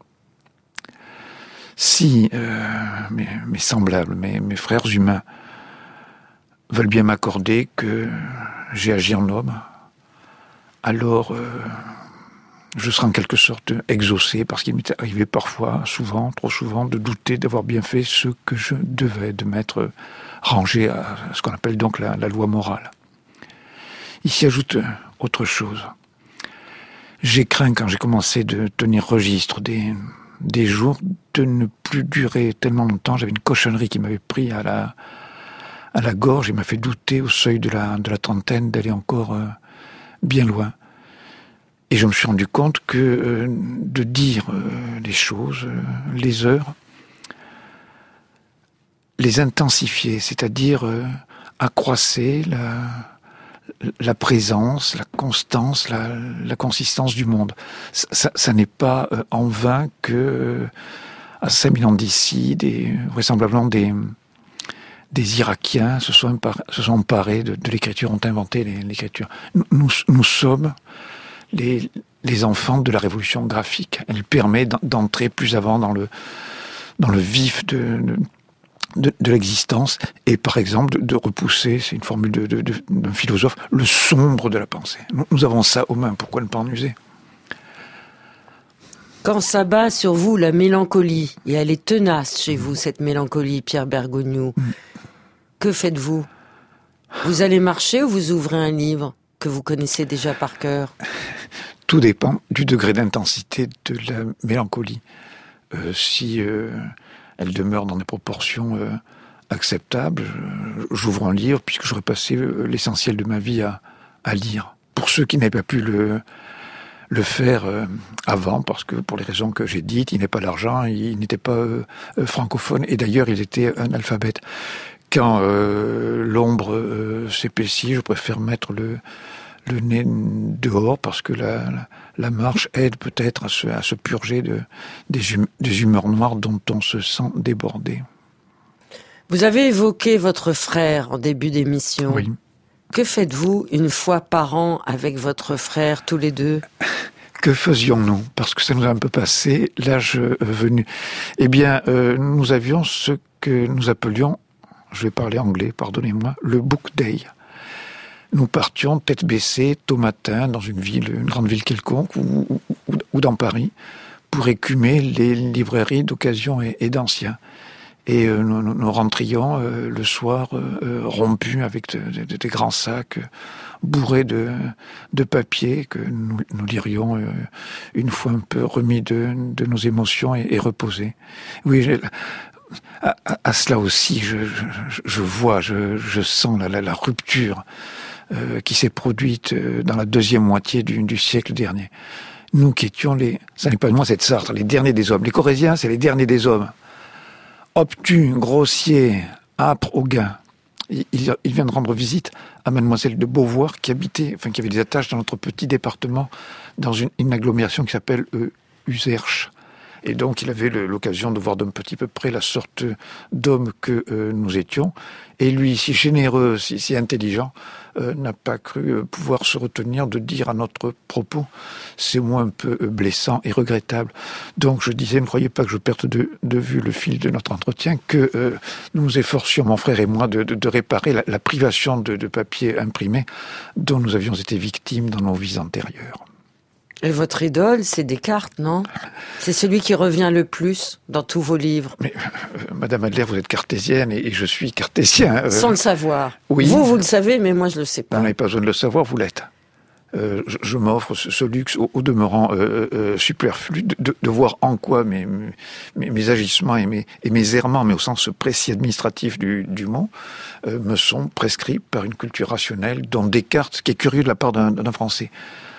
Si euh, mes, mes semblables, mes, mes frères humains veulent bien m'accorder que j'ai agi en homme, alors euh, je serai en quelque sorte exaucé, parce qu'il m'est arrivé parfois, souvent, trop souvent, de douter d'avoir bien fait ce que je devais, de m'être rangé à ce qu'on appelle donc la, la loi morale. Il s'y ajoute autre chose. J'ai craint, quand j'ai commencé de tenir registre des, des jours, de ne plus durer tellement longtemps. J'avais une cochonnerie qui m'avait pris à la, à la gorge et m'a fait douter au seuil de la, de la trentaine d'aller encore euh, bien loin. Et je me suis rendu compte que euh, de dire euh, les choses, euh, les heures, les intensifier, c'est-à-dire euh, accroisser la, la présence, la constance, la, la consistance du monde. Ça, ça, ça n'est pas euh, en vain que, euh, à cinq mille ans d'ici, des, vraisemblablement des, des Irakiens se sont, empar- se sont emparés de, de l'écriture, ont inventé les, l'écriture. Nous, nous, nous sommes les, les enfants de la révolution graphique. Elle permet d'entrer plus avant dans le, dans le vif de, de, de, de l'existence et, par exemple, de, de repousser, c'est une formule de, de, de, d'un philosophe, le sombre de la pensée. Nous, nous avons ça aux mains, pourquoi ne pas en user ? Quand s'abat sur vous la mélancolie, et elle est tenace chez vous, cette mélancolie, Pierre Bergogneau, mmh. que faites-vous ? Vous allez marcher ou vous ouvrez un livre que vous connaissez déjà par cœur ? Tout dépend du degré d'intensité de la mélancolie. Euh, si euh, elle demeure dans des proportions euh, acceptables, j'ouvre un livre puisque j'aurais passé euh, l'essentiel de ma vie à, à lire. Pour ceux qui n'avaient pas pu le, le faire euh, avant, parce que pour les raisons que j'ai dites, il n'est pas d'argent, il n'était pas euh, francophone, et d'ailleurs il était analphabète. Quand euh, l'ombre euh, s'épaissit, je préfère mettre le, le nez dehors parce que la, la, la marche aide peut-être à se, à se purger de, des, hum, des humeurs noires dont on se sent débordé. Vous avez évoqué votre frère en début d'émission. Oui. Que faites-vous une fois par an avec votre frère, tous les deux ? Que faisions-nous ? Parce que ça nous a un peu passé l'âge venu. Eh bien, euh, nous avions ce que nous appelions, je vais parler anglais, pardonnez-moi, le book day. Nous partions tête baissée, tôt matin, dans une ville, une grande ville quelconque, ou, ou, ou dans Paris, pour écumer les librairies d'occasion et, et d'anciens. Et euh, nous, nous rentrions euh, le soir euh, rompus avec de, de, de grands sacs euh, bourrés de, de papier que nous, nous lirions euh, une fois un peu remis de, de nos émotions et, et reposés. Oui, j'ai, à, à, à cela aussi, je, je, je vois, je, je sens la, la, la rupture euh, qui s'est produite dans la deuxième moitié du, du siècle dernier. Nous qui étions les, ça n'est pas de moi cette Sartre, les derniers des hommes. Les Corésiens, c'est les derniers des hommes. Obtus, grossier, âpre au gain. Il, il, il vient de rendre visite à mademoiselle de Beauvoir qui habitait, enfin qui avait des attaches dans notre petit département, dans une, une agglomération qui s'appelle euh, Uzerche. Et donc il avait le, l'occasion de voir d'un petit peu près la sorte d'homme que euh, nous étions. Et lui, si généreux, si, si intelligent, euh, n'a pas cru euh, pouvoir se retenir de dire à notre propos ces mots un peu euh, blessants et regrettables. Donc je disais, ne croyez pas que je perde de, de vue le fil de notre entretien, que euh, nous nous efforcions, mon frère et moi, de, de, de réparer la, la privation de, de papier imprimé dont nous avions été victimes dans nos vies antérieures. Et votre idole, c'est Descartes, non ? C'est celui qui revient le plus dans tous vos livres. Mais, euh, Madame Adler, vous êtes cartésienne et, et je suis cartésien. Euh, Sans le savoir. Oui. Vous, vous le savez, mais moi, je le sais pas. Vous n'avez pas besoin de le savoir, vous l'êtes. Euh, je, je m'offre ce, ce luxe au, au demeurant euh, euh, superflu de, de, de voir en quoi mes, mes, mes agissements et mes, et mes errements, mais au sens précis administratif du, du mot, euh, me sont prescrits par une culture rationnelle dont Descartes, ce qui est curieux de la part d'un, d'un Français,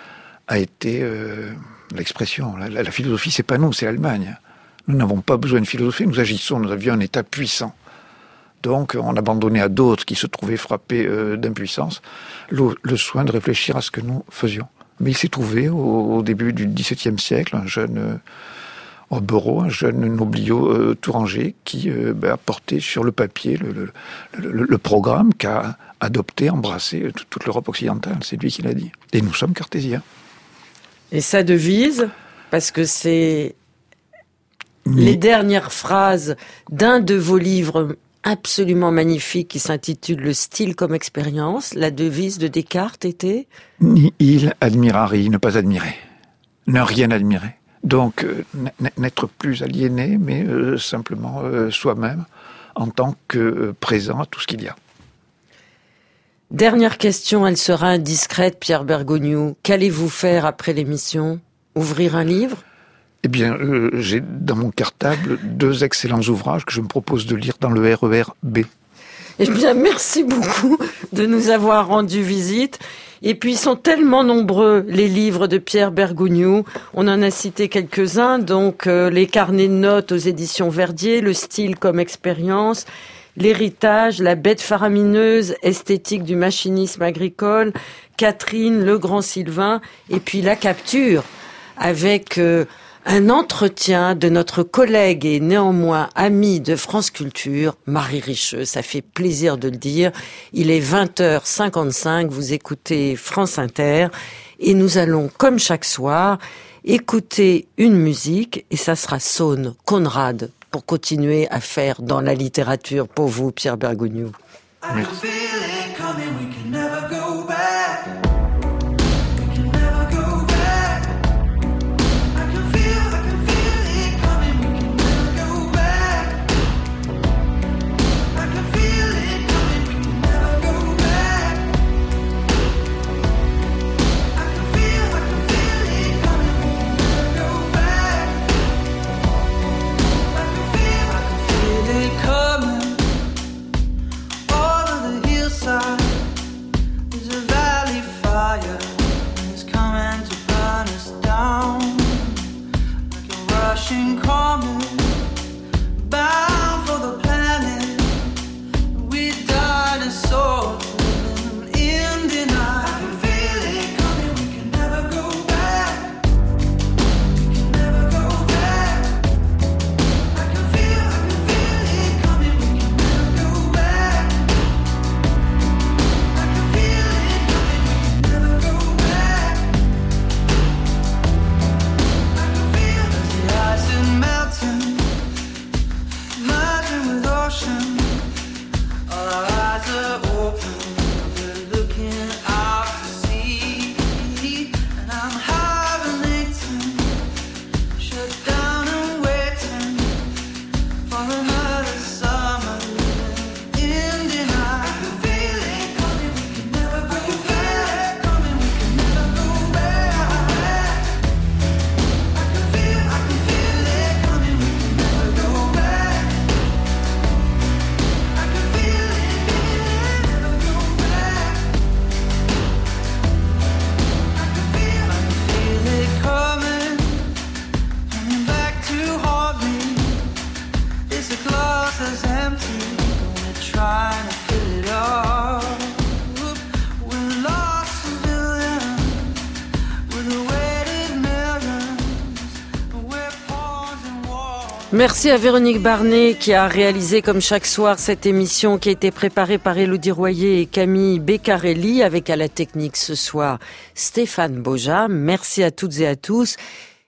a été euh, l'expression. La, la, la philosophie, c'est pas nous, c'est l'Allemagne. Nous n'avons pas besoin de philosophie, nous agissons, nous avions un État puissant. Donc, on abandonnait à d'autres qui se trouvaient frappés euh, d'impuissance le, le soin de réfléchir à ce que nous faisions. Mais il s'est trouvé, au, au début du XVIIe siècle, un jeune euh, Oberau, un jeune nobliau euh, tourangeau qui euh, ben, a porté sur le papier le, le, le, le programme qu'a adopté, embrassé toute, toute l'Europe occidentale. C'est lui qui l'a dit. Et nous sommes cartésiens. Et sa devise, parce que c'est Ni... les dernières phrases d'un de vos livres absolument magnifique qui s'intitule « Le style comme expérience », la devise de Descartes était « Ni il admirari, ne pas admirer, ne rien admirer ». Donc, euh, n'être plus aliéné, mais euh, simplement euh, soi-même, en tant que présent à tout ce qu'il y a. Dernière question, elle sera indiscrète, Pierre Bergogneau. Qu'allez-vous faire après l'émission ? Ouvrir un livre ? Eh bien, euh, j'ai dans mon cartable deux excellents ouvrages que je me propose de lire dans le R E R B. Eh bien, merci beaucoup de nous avoir rendu visite. Et puis, ils sont tellement nombreux, les livres de Pierre Bergogneau. On en a cité quelques-uns, donc euh, les carnets de notes aux éditions Verdier, le style comme expérience, l'héritage, la bête faramineuse, esthétique du machinisme agricole, Catherine, le grand Sylvain, et puis la capture, avec euh, un entretien de notre collègue et néanmoins amie de France Culture, Marie Richeux. Ça fait plaisir de le dire. Il est vingt heures cinquante-cinq, vous écoutez France Inter, et nous allons, comme chaque soir, écouter une musique, et ça sera Saune Conrad, pour continuer à faire dans la littérature pour vous, Pierre Bergogneau. Merci. Merci à Véronique Barnet qui a réalisé comme chaque soir cette émission qui a été préparée par Élodie Royer et Camille Beccarelli avec à la technique ce soir Stéphane Boja. Merci à toutes et à tous.